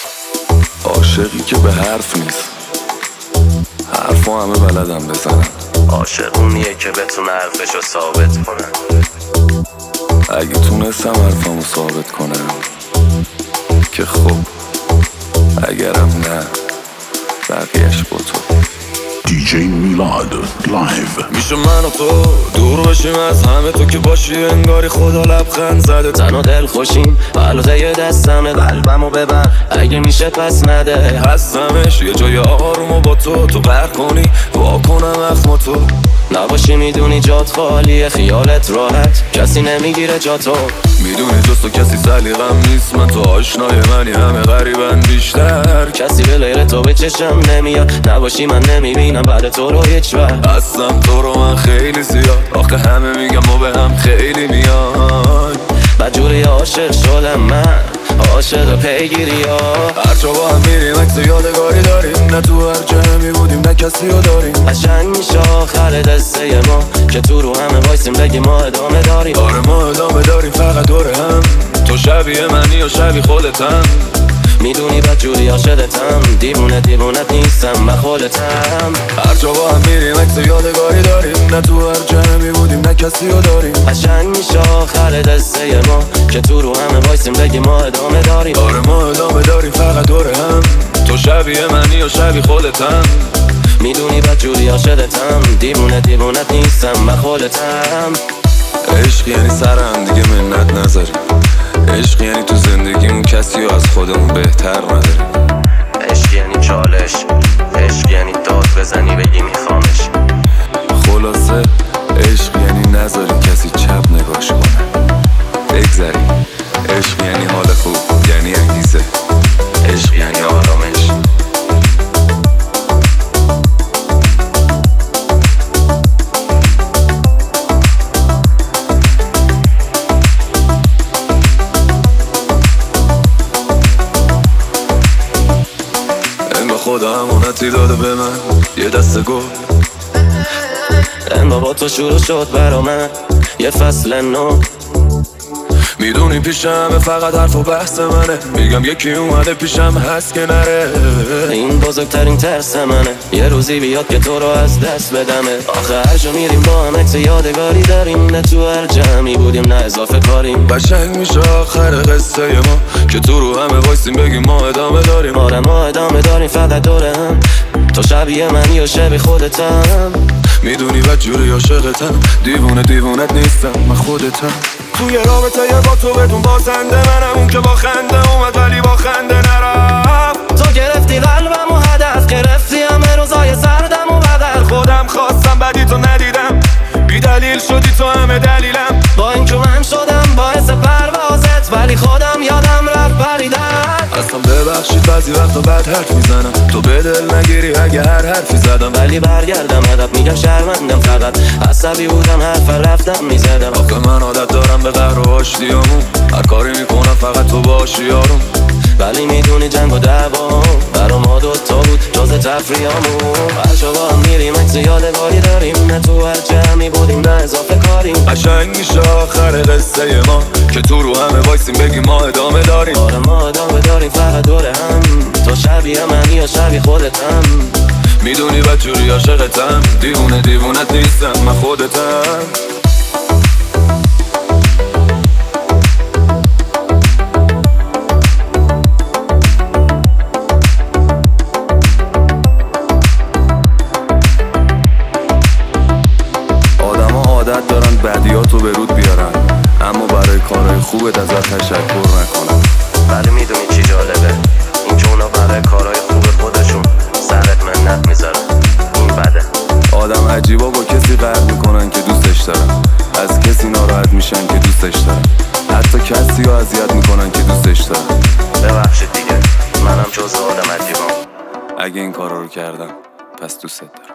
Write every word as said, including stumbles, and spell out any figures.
عاشقی که به حرف نیست، حرفا همه بلدم بزنن. عاشق اونیه که بتونه حرفشو ثابت کنه. اگه تونستم حرفمو ثابت کنم که خب، اگرم نه بقیهش با تو. دیجی میلاد لایو. میشه من و تو دور باشیم از همه، تو که باشی انگاری خدا لبخند زده. تن و دل خوشیم علاوه یه دستمه، قلبمو ببر اگه میشه پس نده. هستمش یه جای آروم و با تو تو غرق کنی وا کنم اخم تو. نباشی میدونی جات خالیه، خیالت راحت کسی نمیگیره جاتو. میدونی جز تو کسی سلیقم نیست، من تو آشنای منی همه غریبن بیشتر. کسی به غیر تو به چشم نمیاد، نباشی من نمیبینم بعد تو رو هیچ وقت. هستم تو رو من خیلی زیاد، آخه همه میگم ما به هم خیلی میان. بدجوری عاشق شدم من، عاشق پیگیری ها. هرچا با هم میریم عکس یادگاری داریم، نه تو هر جمعی بودیم نه کسی رو داریم. قشنگ میشه آخر دسته ما که تو رو همه وایسیم بگی ما ادامه داریم. آره ما ادامه داریم فقط دور هم، تو شبیه منی و شبیه خودتم. میدونی بدجوری عاشقتم، دیوونه دیوونت نیستم من خودتم. هرچا با هم میریم عکس یادگاری داریم، نه تو هر جمعی بودیم نه کسی رو داریم. قشنگ میشه آخر دسته ما که تو رو همه وایسیم بگی ما ادامه داریم. آره ما ادامه داریم فقط دور هم، تو شبیه منی و شبیه خودتم. میدونی بدجوری عاشقتم، دیوونه دیوونت نیستم من خودتم. عشق یعنی سر هم دیگه منت نذاریم، عشق یعنی تو زندگیمون کسی رو از خودمون بهتر نداریم. عشق یعنی چالش، عشق یعنی داد بزنی بگی میخوامش. خلاصه عشق یعنی نذاری کسی چپ نگاش کنه، بگذری. عشق یعنی حال خوب، یعنی انگیزه، عشق یعنی آرامش. خدا امانتی داده به من یه دسته گل، این با تو شروع شد برا من یه فصل نو. میدونی پیشم فقط حرف و بحث منه، میگم یکی اومده پیشم هست که نره. این بزرگترین ترس منه یه روزی بیاد که تو رو از دست بدمه. آخه هر جا میریم با هم عکس یادگاری داریم، نه تو هر جمعی بودیم نه اضافه کاریم. قشنگ میشه آخر قصه ما که تو رو همه وایسیم بگیم ما ادامه داریم. آره ما ادامه داریم فقط دور هم، تو شبیه منی و شبیه خودتم. میدونی بدجوری عاشقتم، دیوونه دیوونت نیستم من خودتم. توی رابطه با تو بدون بازنده منم، اون که با خنده اومد ولی با خنده نرفت. تو گرفتی قلبم و هدف گرفتی همه روزای سردم و بغل. خودم خواستم بدی تو ندیدم، بی دلیل شدی تو همه دلیلم. با این که من شدم باعث پروازت، ولی خودم یادم رفت پریدن. اصلا ببخشید بعضی وقتا بد حرف میزنم، تو به دل نگیری اگه هر حرفی زدم. ولی برگردم هدف میگم شرمندم، فقط عصبی بودم حرف رفتم میزدم. آخه من عادت دارم به قهر و آشتیامون، هر کاری میکنم فقط تو باشی یارم. ولی میدونی جنگ و دعوا برا ما دوتا بود جز تفریامون. هر جا با هم میریم عکس یادگاری داریم، نه تو هر جمعی بودیم نه اضافه کاریم. قشنگ میشه آخر قصه ما که تو رو همه وایسیم بگیم ما ادامه داریم. آره ما ادامه داریم فقط دور هم، تو شبیه منی یا شبیه خودتم. میدونی بدجوری عاشقتم، دیوونه دیوونت نیستم من خودتم. عادت دارن بدیاتو به رود بیارن، اما برای کارهای خوبت ازت تشکر نکنن. ولی میدونی چی جالبه؟ این که اونا برای کارهای خوب خودشون سرت منت میذارن، این بده. آدم عجیبا با کسی قهر میکنن که دوستش دارن، از کسی ناراحت میشن که دوستش دارن، حتی کسی رو اذیت میکنن که دوستش دارن. ببخشید دیگه منم جزو آدم عجیبام. اگه این کارا رو کردم پس دوستت دارم.